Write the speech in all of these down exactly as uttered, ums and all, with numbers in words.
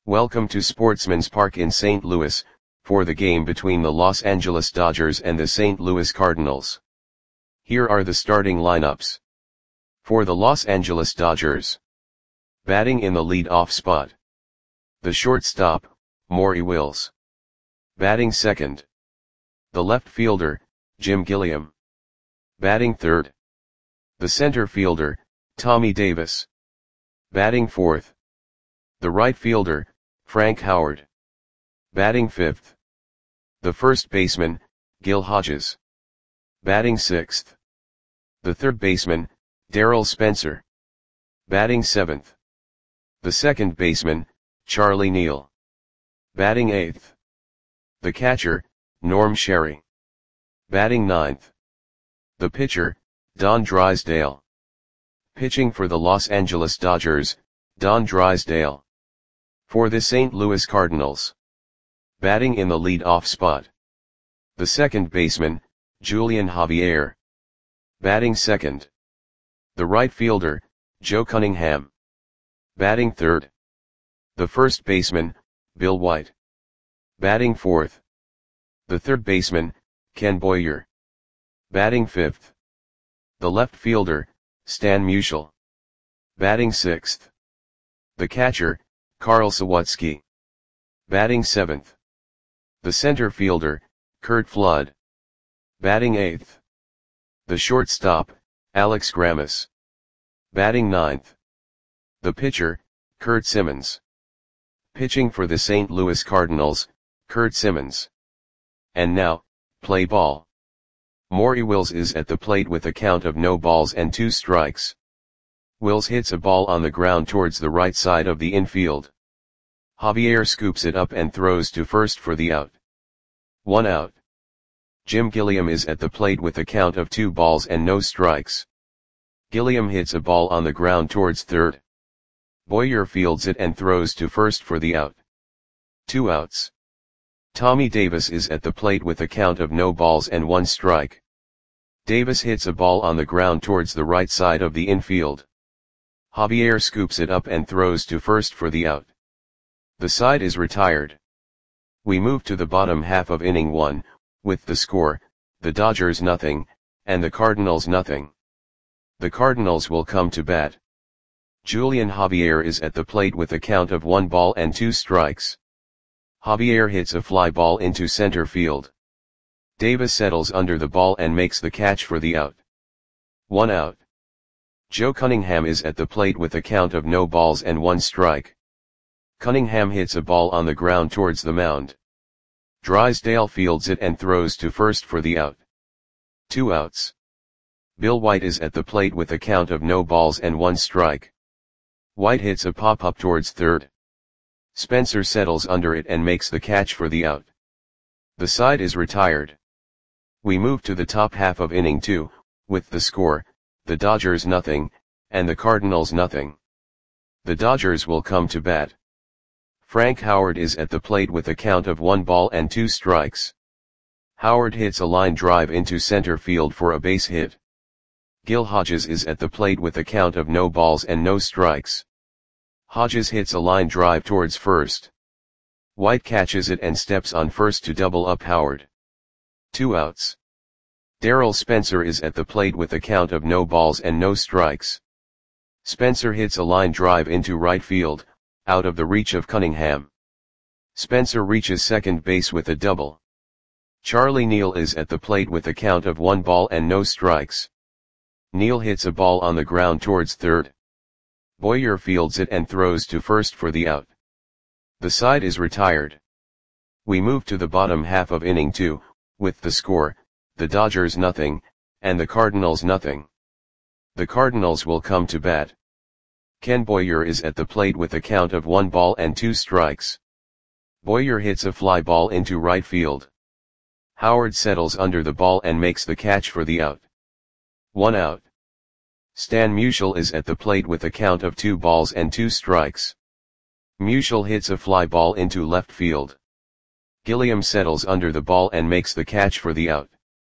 Welcome to Sportsman's Park in Saint Louis, for the game between the Los Angeles Dodgers and the Saint Louis Cardinals. Here are the starting lineups. For the Los Angeles Dodgers. Batting in the lead-off spot. The shortstop, Maury Wills. Batting second. The left fielder, Jim Gilliam. Batting third. The center fielder, Tommy Davis. Batting fourth. The right fielder, Frank Howard. Batting fifth. The first baseman, Gil Hodges. Batting sixth. The third baseman, Darryl Spencer. Batting seventh. The second baseman, Charlie Neal. Batting eighth. The catcher, Norm Sherry. Batting ninth. The pitcher, Don Drysdale. Pitching for the Los Angeles Dodgers, Don Drysdale. For the Saint Louis Cardinals. Batting in the lead-off spot. The second baseman, Julian Javier. Batting second. The right fielder, Joe Cunningham. Batting third. The first baseman, Bill White. Batting fourth. The third baseman, Ken Boyer. Batting fifth. The left fielder, Stan Musial. Batting sixth. The catcher, Carl Sawatsky. Batting seventh. The center fielder, Curt Flood. Batting eighth. The shortstop, Alex Grammas. Batting ninth. The pitcher, Curt Simmons. Pitching for the Saint Louis Cardinals, Curt Simmons. And now, play ball. Maury Wills is at the plate with a count of no balls and two strikes. Wills hits a ball on the ground towards the right side of the infield. Javier scoops it up and throws to first for the out. One out. Jim Gilliam is at the plate with a count of two balls and no strikes. Gilliam hits a ball on the ground towards third. Boyer fields it and throws to first for the out. Two outs. Tommy Davis is at the plate with a count of no balls and one strike. Davis hits a ball on the ground towards the right side of the infield. Javier scoops it up and throws to first for the out. The side is retired. We move to the bottom half of inning one, with the score, the Dodgers nothing, and the Cardinals nothing. The Cardinals will come to bat. Julian Javier is at the plate with a count of one ball and two strikes. Javier hits a fly ball into center field. Davis settles under the ball and makes the catch for the out. One out. Joe Cunningham is at the plate with a count of no balls and one strike. Cunningham hits a ball on the ground towards the mound. Drysdale fields it and throws to first for the out. Two outs. Bill White is at the plate with a count of no balls and one strike. White hits a pop-up towards third. Spencer settles under it and makes the catch for the out. The side is retired. We move to the top half of inning two, with the score, the Dodgers nothing, and the Cardinals nothing. The Dodgers will come to bat. Frank Howard is at the plate with a count of one ball and two strikes. Howard hits a line drive into center field for a base hit. Gil Hodges is at the plate with a count of no balls and no strikes. Hodges hits a line drive towards first. White catches it and steps on first to double up Howard. Two outs. Darryl Spencer is at the plate with a count of no balls and no strikes. Spencer hits a line drive into right field, out of the reach of Cunningham. Spencer reaches second base with a double. Charlie Neal is at the plate with a count of one ball and no strikes. Neal hits a ball on the ground towards third. Boyer fields it and throws to first for the out. The side is retired. We move to the bottom half of inning two, with the score, the Dodgers nothing, and the Cardinals nothing. The Cardinals will come to bat. Ken Boyer is at the plate with a count of one ball and two strikes. Boyer hits a fly ball into right field. Howard settles under the ball and makes the catch for the out. One out. Stan Musial is at the plate with a count of two balls and two strikes. Musial hits a fly ball into left field. Gilliam settles under the ball and makes the catch for the out.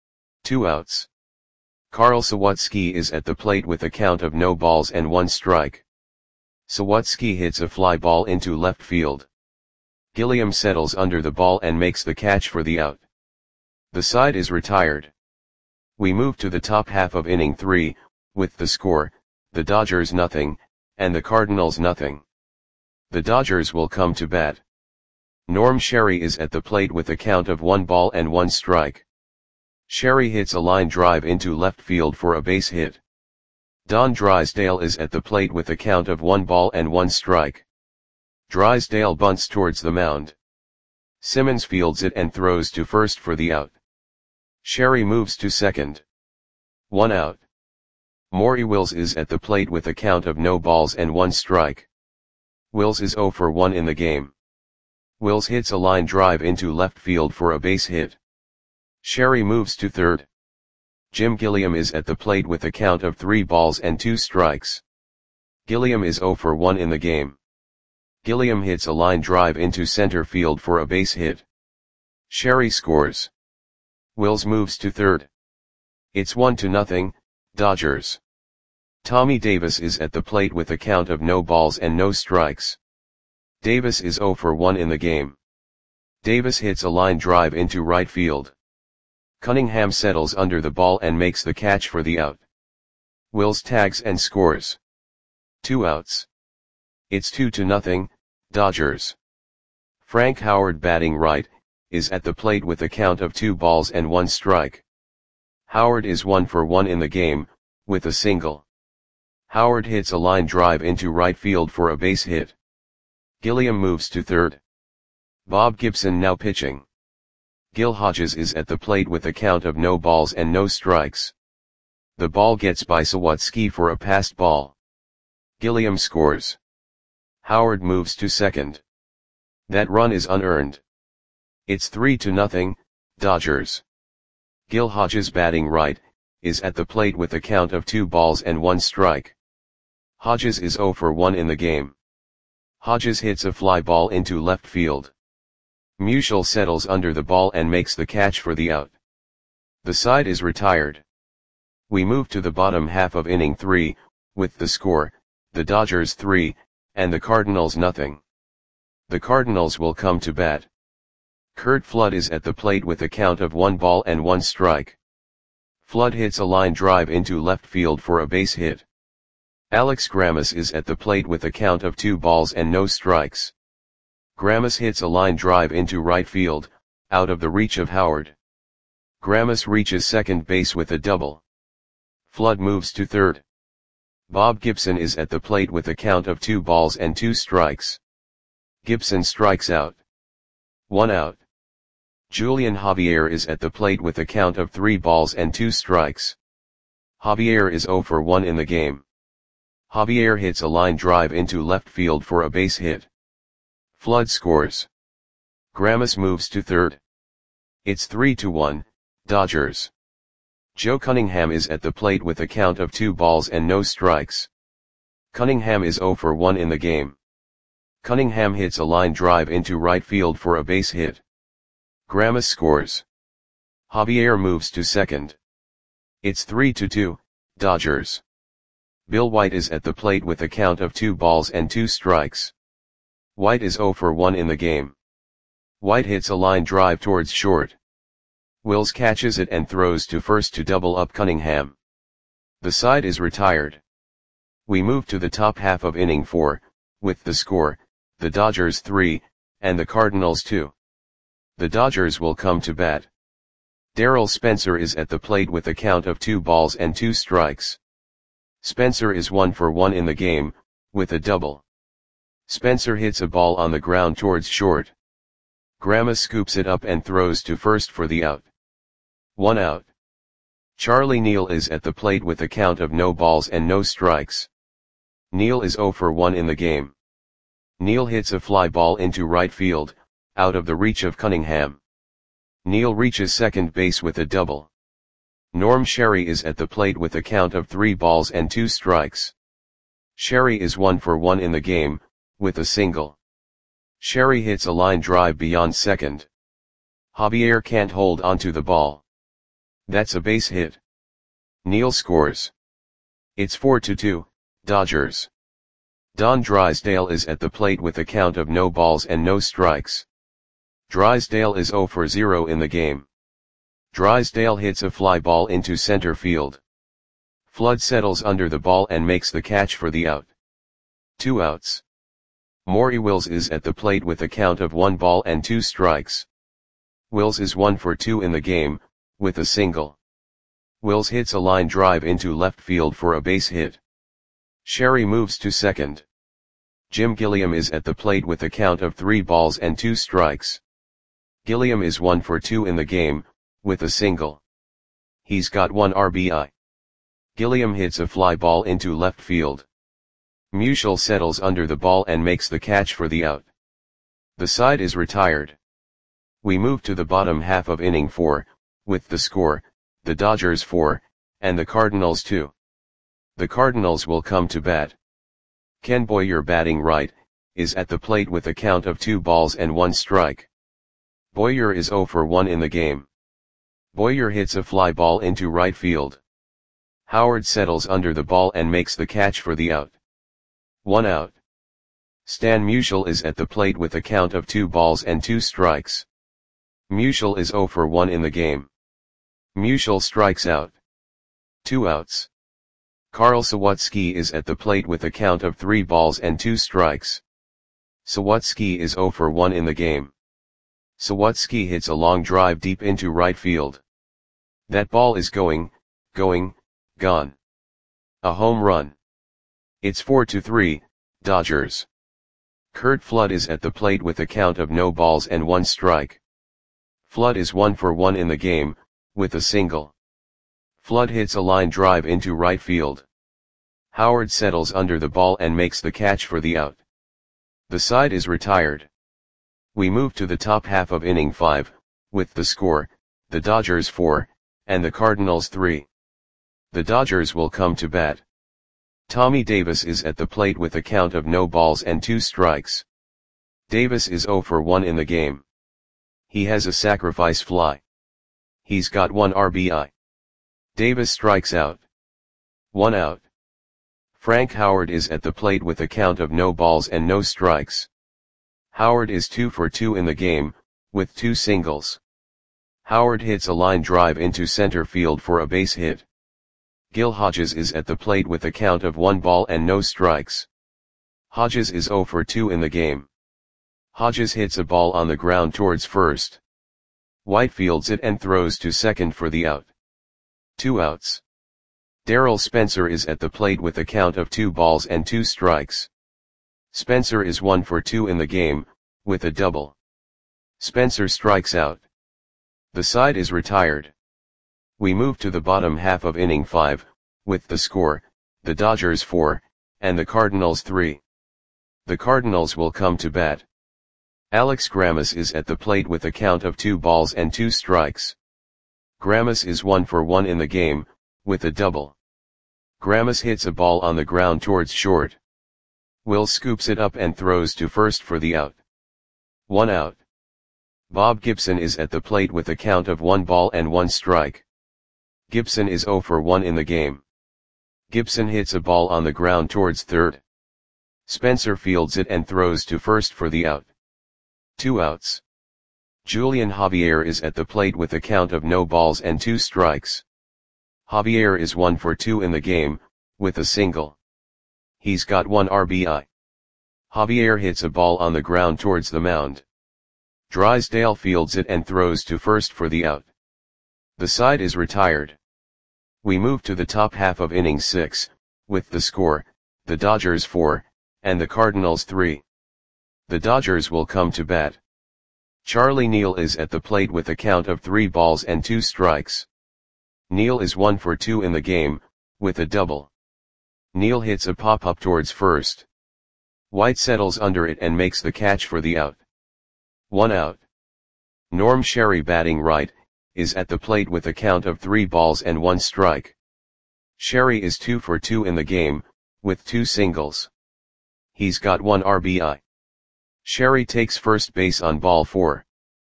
Two outs. Carl Sawatsky is at the plate with a count of no balls and one strike. Sawatsky hits a fly ball into left field. Gilliam settles under the ball and makes the catch for the out. The side is retired. We move to the top half of inning three, with the score, the Dodgers nothing, and the Cardinals nothing. The Dodgers will come to bat. Norm Sherry is at the plate with a count of one ball and one strike. Sherry hits a line drive into left field for a base hit. Don Drysdale is at the plate with a count of one ball and one strike. Drysdale bunts towards the mound. Simmons fields it and throws to first for the out. Sherry moves to second. One out. Maury Wills is at the plate with a count of no balls and one strike. Wills is oh for one in the game. Wills hits a line drive into left field for a base hit. Sherry moves to third. Jim Gilliam is at the plate with a count of three balls and two strikes. Gilliam is oh for one in the game. Gilliam hits a line drive into center field for a base hit. Sherry scores. Wills moves to third. It's one to nothing, Dodgers. Tommy Davis is at the plate with a count of no balls and no strikes. Davis is oh for one in the game. Davis hits a line drive into right field. Cunningham settles under the ball and makes the catch for the out. Wills tags and scores. Two outs. It's two to nothing, Dodgers. Frank Howard, batting right, is at the plate with a count of two balls and one strike. Howard is one for one in the game, with a single. Howard hits a line drive into right field for a base hit. Gilliam moves to third. Bob Gibson now pitching. Gil Hodges is at the plate with a count of no balls and no strikes. The ball gets by Sawatsky for a passed ball. Gilliam scores. Howard moves to second. That run is unearned. It's three to nothing, Dodgers. Gil Hodges, batting right, is at the plate with a count of two balls and one strike. Hodges is oh for one in the game. Hodges hits a fly ball into left field. Musial settles under the ball and makes the catch for the out. The side is retired. We move to the bottom half of inning three, with the score, the Dodgers three, and the Cardinals nothing. The Cardinals will come to bat. Curt Flood is at the plate with a count of one ball and one strike. Flood hits a line drive into left field for a base hit. Alex Grammas is at the plate with a count of two balls and no strikes. Grammas hits a line drive into right field, out of the reach of Howard. Grammas reaches second base with a double. Flood moves to third. Bob Gibson is at the plate with a count of two balls and two strikes. Gibson strikes out. One out. Julian Javier is at the plate with a count of three balls and two strikes. Javier is oh for one in the game. Javier hits a line drive into left field for a base hit. Flood scores. Grammas moves to third. It's three to one, Dodgers. Joe Cunningham is at the plate with a count of two balls and no strikes. Cunningham is oh for one in the game. Cunningham hits a line drive into right field for a base hit. Grammas scores. Javier moves to second. It's three to two, Dodgers. Bill White is at the plate with a count of two balls and two strikes. White is oh for one in the game. White hits a line drive towards short. Wills catches it and throws to first to double up Cunningham. The side is retired. We move to the top half of inning four, with the score, the Dodgers three, and the Cardinals two. The Dodgers will come to bat. Darryl Spencer is at the plate with a count of two balls and two strikes. Spencer is one for one in the game, with a double. Spencer hits a ball on the ground towards short. Grammas scoops it up and throws to first for the out. One out. Charlie Neal is at the plate with a count of no balls and no strikes. Neal is oh for one in the game. Neal hits a fly ball into right field, out of the reach of Cunningham. Neal reaches second base with a double. Norm Sherry is at the plate with a count of three balls and two strikes. Sherry is one for one in the game, with a single. Sherry hits a line drive beyond second. Javier can't hold onto the ball. That's a base hit. Neal scores. It's four to two, Dodgers. Don Drysdale is at the plate with a count of no balls and no strikes. Drysdale is zero for zero in the game. Drysdale hits a fly ball into center field. Flood settles under the ball and makes the catch for the out. Two outs. Maury Wills is at the plate with a count of one ball and two strikes. Wills is one for two in the game, with a single. Wills hits a line drive into left field for a base hit. Sherry moves to second. Jim Gilliam is at the plate with a count of three balls and two strikes. Gilliam is one for two in the game, with a single. He's got one R B I. Gilliam hits a fly ball into left field. Musial settles under the ball and makes the catch for the out. The side is retired. We move to the bottom half of inning four, with the score, the Dodgers four, and the Cardinals two. The Cardinals will come to bat. Ken Boyer, batting right, is at the plate with a count of two balls and one strike. Boyer is zero for one in the game. Boyer hits a fly ball into right field. Howard settles under the ball and makes the catch for the out. One out. Stan Musial is at the plate with a count of two balls and two strikes. Musial is zero for one in the game. Musial strikes out. Two outs. Carl Sawatsky is at the plate with a count of three balls and two strikes. Sawatsky is zero for one in the game. Sawatsky hits a long drive deep into right field. That ball is going, going, gone. A home run. It's four to three, Dodgers. Curt Flood is at the plate with a count of no balls and one strike. Flood is one for one in the game, with a single. Flood hits a line drive into right field. Howard settles under the ball and makes the catch for the out. The side is retired. We move to the top half of inning five, with the score, the Dodgers four, and the Cardinals three. The Dodgers will come to bat. Tommy Davis is at the plate with a count of no balls and two strikes. Davis is zero for one in the game. He has a sacrifice fly. He's got one R B I. Davis strikes out. One out. Frank Howard is at the plate with a count of no balls and no strikes. Howard is two for two in the game, with two singles. Howard hits a line drive into center field for a base hit. Gil Hodges is at the plate with a count of one ball and no strikes. Hodges is zero for two in the game. Hodges hits a ball on the ground towards first. White fields it and throws to second for the out. Two outs. Darrell Spencer is at the plate with a count of two balls and two strikes. Spencer is one for two in the game, with a double. Spencer strikes out. The side is retired. We move to the bottom half of inning five, with the score, the Dodgers four, and the Cardinals three. The Cardinals will come to bat. Alex Grammas is at the plate with a count of two balls and two strikes. Grammas is one for one in the game, with a double. Grammas hits a ball on the ground towards short. Will scoops it up and throws to first for the out. One out. Bob Gibson is at the plate with a count of one ball and one strike. Gibson is zero for one in the game. Gibson hits a ball on the ground towards third. Spencer fields it and throws to first for the out. Two outs. Julian Javier is at the plate with a count of no balls and two strikes. Javier is one for two in the game, with a single. He's got one R B I. Javier hits a ball on the ground towards the mound. Drysdale fields it and throws to first for the out. The side is retired. We move to the top half of inning six, with the score, the Dodgers four, and the Cardinals three. The Dodgers will come to bat. Charlie Neal is at the plate with a count of three balls and two strikes. Neal is one for two in the game, with a double. Neal hits a pop-up towards first. White settles under it and makes the catch for the out. One out. Norm Sherry, batting right, is at the plate with a count of three balls and one strike. Sherry is two for two in the game, with two singles. He's got one R B I. Sherry takes first base on ball four.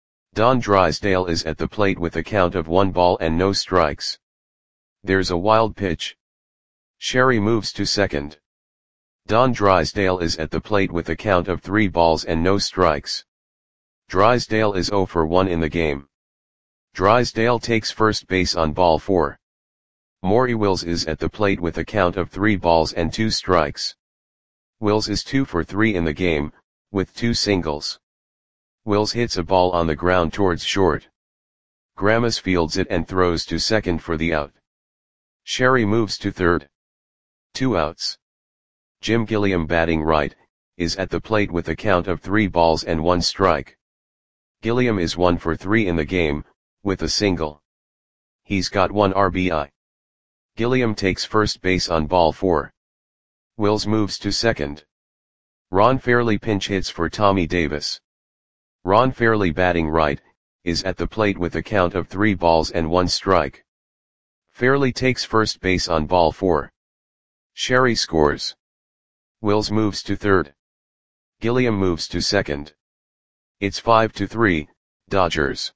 Don Drysdale is at the plate with a count of one ball and no strikes. There's a wild pitch. Sherry moves to second. Don Drysdale is at the plate with a count of three balls and no strikes. Drysdale is zero for one in the game. Drysdale takes first base on ball four. Maury Wills is at the plate with a count of three balls and two strikes. Wills is two for three in the game, with two singles. Wills hits a ball on the ground towards short. Grammas fields it and throws to second for the out. Sherry moves to third. Two outs. Jim Gilliam, batting right, is at the plate with a count of three balls and one strike. Gilliam is one for three in the game, with a single. He's got one R B I. Gilliam takes first base on ball four. Wills moves to second. Ron Fairly pinch hits for Tommy Davis. Ron Fairly, batting right, is at the plate with a count of three balls and one strike. Fairly takes first base on ball four. Sherry scores. Wills moves to third. Gilliam moves to second. It's five to three, Dodgers.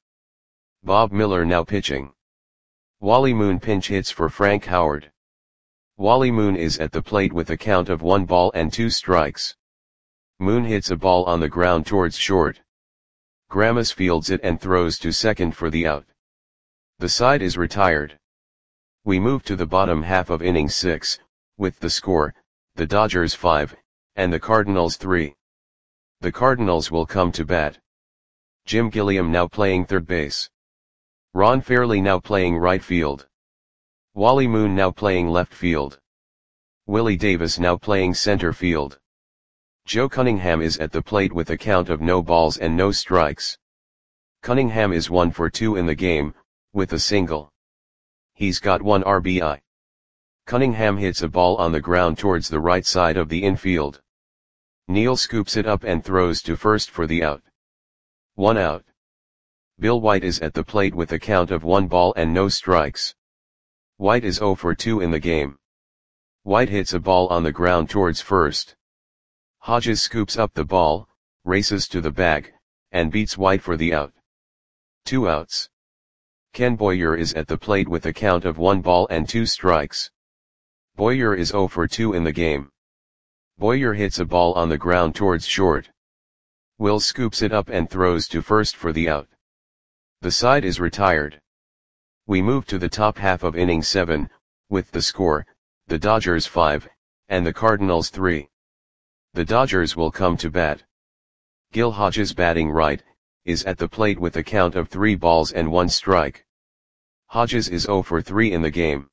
Bob Miller now pitching. Wally Moon pinch hits for Frank Howard. Wally Moon is at the plate with a count of one ball and two strikes. Moon hits a ball on the ground towards short. Grammas fields it and throws to second for the out. The side is retired. We move to the bottom half of inning six, with the score, the Dodgers five, and the Cardinals three. The Cardinals will come to bat. Jim Gilliam now playing third base. Ron Fairly now playing right field. Wally Moon now playing left field. Willie Davis now playing center field. Joe Cunningham is at the plate with a count of no balls and no strikes. Cunningham is one for two in the game, with a single. He's got one R B I. Cunningham hits a ball on the ground towards the right side of the infield. Neal scoops it up and throws to first for the out. One out. Bill White is at the plate with a count of one ball and no strikes. White is zero for two in the game. White hits a ball on the ground towards first. Hodges scoops up the ball, races to the bag, and beats White for the out. Two outs. Ken Boyer is at the plate with a count of one ball and two strikes. Boyer is zero for two in the game. Boyer hits a ball on the ground towards short. Wills scoops it up and throws to first for the out. The side is retired. We move to the top half of inning seven, with the score, the Dodgers five, and the Cardinals three. The Dodgers will come to bat. Gil Hodges, batting right, is at the plate with a count of three balls and one strike. Hodges is zero for three in the game.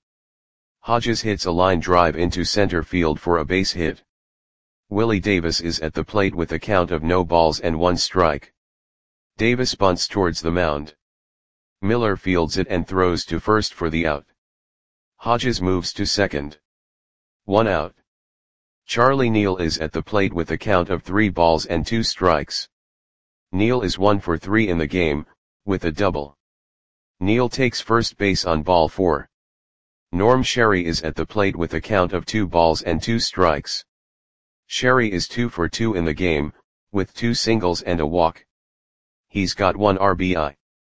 Hodges hits a line drive into center field for a base hit. Willie Davis is at the plate with a count of no balls and one strike. Davis bunts towards the mound. Miller fields it and throws to first for the out. Hodges moves to second. One out. Charlie Neal is at the plate with a count of three balls and two strikes. Neal is one for three in the game, with a double. Neal takes first base on ball four. Norm Sherry is at the plate with a count of two balls and two strikes. Sherry is two for two in the game, with two singles and a walk. He's got one R B I.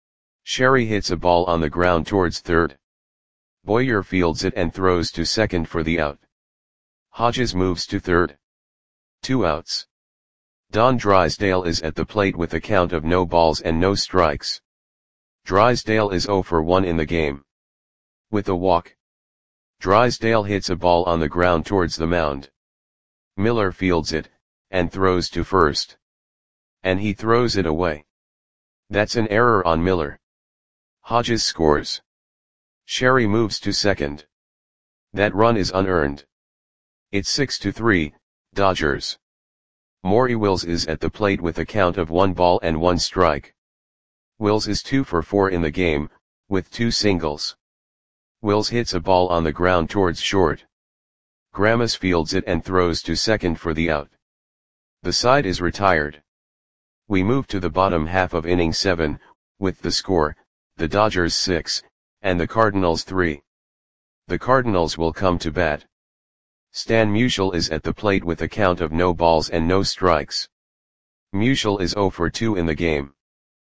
Sherry hits a ball on the ground towards third. Boyer fields it and throws to second for the out. Hodges moves to third. Two outs. Don Drysdale is at the plate with a count of no balls and no strikes. Drysdale is zero for one in the game. With a walk. Drysdale hits a ball on the ground towards the mound. Miller fields it, and throws to first. And he throws it away. That's an error on Miller. Hodges scores. Sherry moves to second. That run is unearned. It's six to three, Dodgers. Maury Wills is at the plate with a count of one ball and one strike. Wills is two for four in the game, with two singles. Wills hits a ball on the ground towards short. Grammas fields it and throws to second for the out. The side is retired. We move to the bottom half of inning seven, with the score, the Dodgers six, and the Cardinals three. The Cardinals will come to bat. Stan Musial is at the plate with a count of no balls and no strikes. Musial is zero for two in the game.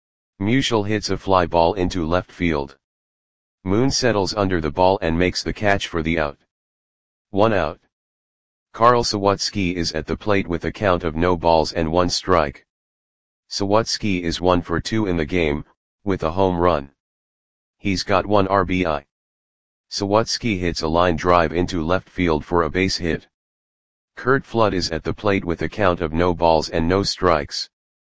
Musial hits a fly ball into left field. Moon settles under the ball and makes the catch for the out. One out. Carl Sawatsky is at the plate with a count of no balls and one strike. Sawatsky is one for two in the game, with a home run. He's got one R B I. Sawatsky hits a line drive into left field for a base hit. Curt Flood is at the plate with a count of no balls and no strikes.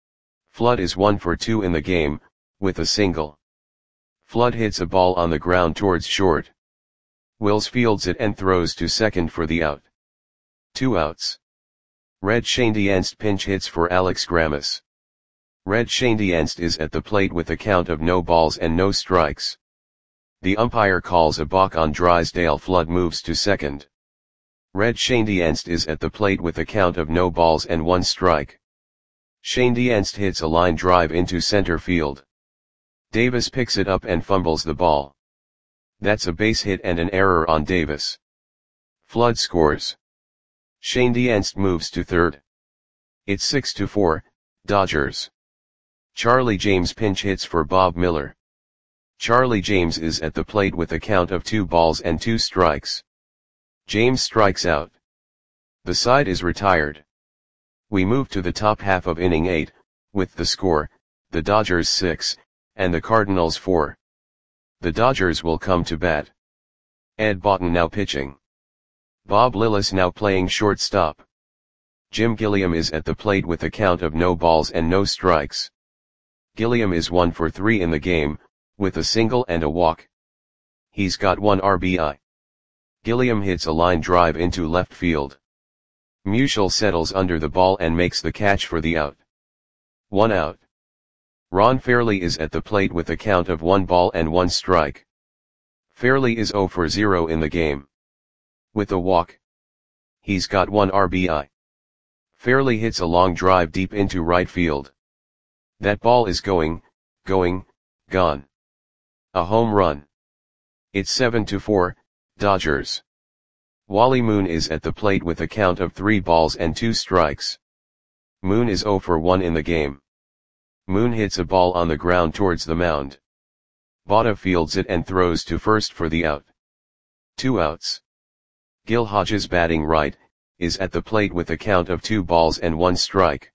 Flood is one for two in the game, with a single. Flood hits a ball on the ground towards short. Wills fields it and throws to second for the out. Two outs. Red Schoendienst pinch hits for Alex Grammas. Red Schoendienst is at the plate with a count of no balls and no strikes. The umpire calls a balk on Drysdale. Flood moves to second. Red Schoendienst is at the plate with a count of no balls and one strike. Schoendienst hits a line drive into center field. Davis picks it up and fumbles the ball. That's a base hit and an error on Davis. Flood scores. Schoendienst moves to third. It's six to four, Dodgers. Charlie James pinch hits for Bob Miller. Charlie James is at the plate with a count of two balls and two strikes. James strikes out. The side is retired. We move to the top half of inning eight, with the score, the Dodgers six, and the Cardinals four. The Dodgers will come to bat. Ed Boughton now pitching. Bob Lillis now playing shortstop. Jim Gilliam is at the plate with a count of no balls and no strikes. Gilliam is one for three in the game, with a single and a walk. He's got one R B I. Gilliam hits a line drive into left field. Musial settles under the ball and makes the catch for the out. One out. Ron Fairly is at the plate with a count of one ball and one strike. Fairly is zero for zero in the game. With a walk. He's got one R B I. Fairly hits a long drive deep into right field. That ball is going, going, gone. A home run. It's seven to four, Dodgers. Wally Moon is at the plate with a count of three balls and two strikes. Moon is zero for one in the game. Moon hits a ball on the ground towards the mound. Botta fields it and throws to first for the out. Two outs. Gil Hodges, batting right, is at the plate with a count of two balls and one strike.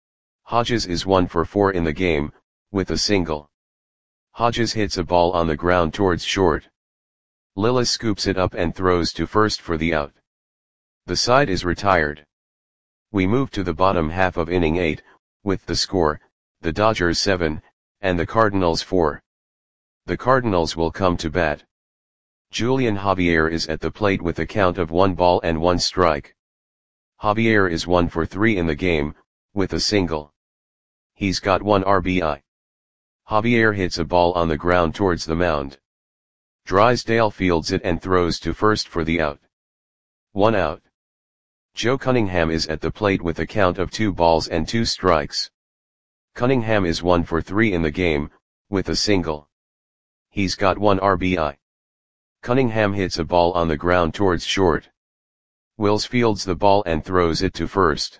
Hodges is one for four in the game, with a single. Hodges hits a ball on the ground towards short. Lillis scoops it up and throws to first for the out. The side is retired. We move to the bottom half of inning eight, with the score, the Dodgers seven, and the Cardinals four. The Cardinals will come to bat. Julian Javier is at the plate with a count of one ball and one strike. Javier is one for three in the game, with a single. He's got one R B I. Javier hits a ball on the ground towards the mound. Drysdale fields it and throws to first for the out. One out. Joe Cunningham is at the plate with a count of two balls and two strikes. Cunningham is one for three in the game, with a single. He's got one R B I. Cunningham hits a ball on the ground towards short. Wills fields the ball and throws it to first.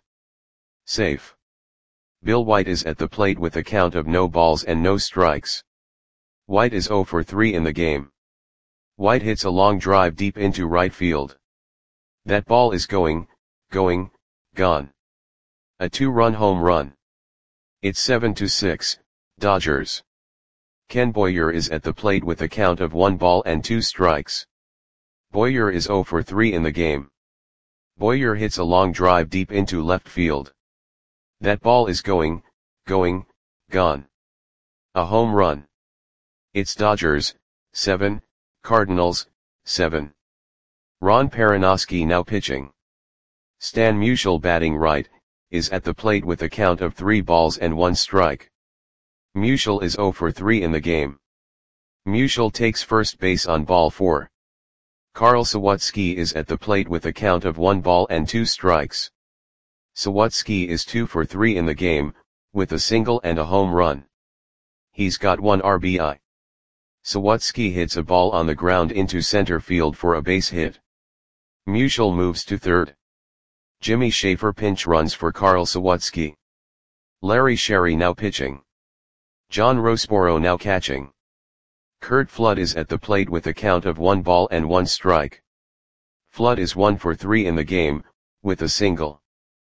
Safe. Bill White is at the plate with a count of no balls and no strikes. White is zero for three in the game. White hits a long drive deep into right field. That ball is going, going, gone. A two-run home run. It's seven to six, Dodgers. Ken Boyer is at the plate with a count of one ball and two strikes. Boyer is zero for three in the game. Boyer hits a long drive deep into left field. That ball is going, going, gone. A home run. It's Dodgers, seven, Cardinals, seven. Ron Perranoski now pitching. Stan Musial, batting right, is at the plate with a count of three balls and one strike. Musial is zero for three in the game. Musial takes first base on ball four. Carl Sawatsky is at the plate with a count of one ball and two strikes. Sawatsky is two for three in the game, with a single and a home run. He's got one R B I. Sawatsky hits a ball on the ground into center field for a base hit. Musial moves to third. Jimmy Schaefer pinch runs for Carl Sawatsky. Larry Sherry now pitching. John Rossborough now catching. Curt Flood is at the plate with a count of one ball and one strike. Flood is one for three in the game, with a single.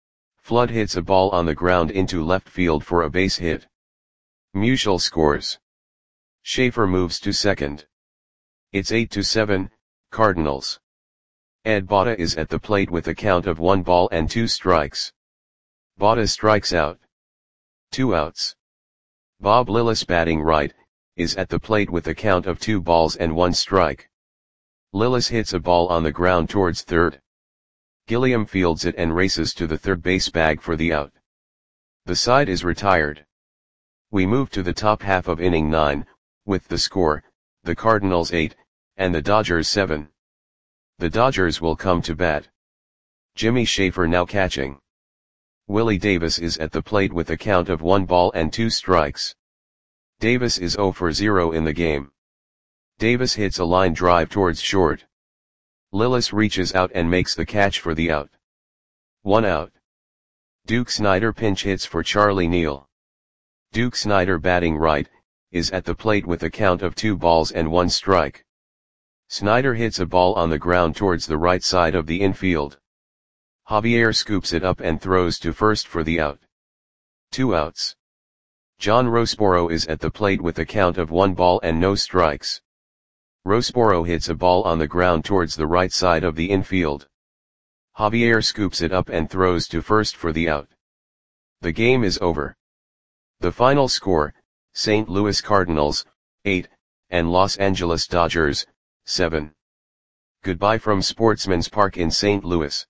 Flood hits a ball on the ground into left field for a base hit. Musial scores. Schaefer moves to second. It's eight to seven, Cardinals. Ed Botta is at the plate with a count of one ball and two strikes. Botta strikes out. Two outs. Bob Lillis, batting right, is at the plate with a count of two balls and one strike. Lillis hits a ball on the ground towards third. Gilliam fields it and races to the third base bag for the out. The side is retired. We move to the top half of inning nine, with the score, the Cardinals eight, and the Dodgers seven. The Dodgers will come to bat. Jimmy Schaefer now catching. Willie Davis is at the plate with a count of one ball and two strikes. Davis is zero for zero in the game. Davis hits a line drive towards short. Lillis reaches out and makes the catch for the out. One out. Duke Snider pinch hits for Charlie Neal. Duke Snider, batting right, is at the plate with a count of two balls and one strike. Snider hits a ball on the ground towards the right side of the infield. Javier scoops it up and throws to first for the out. Two outs. John Rossboro is at the plate with a count of one ball and no strikes. Rossboro hits a ball on the ground towards the right side of the infield. Javier scoops it up and throws to first for the out. The game is over. The final score, Saint Louis Cardinals, eight, and Los Angeles Dodgers, seven. Goodbye from Sportsman's Park in Saint Louis.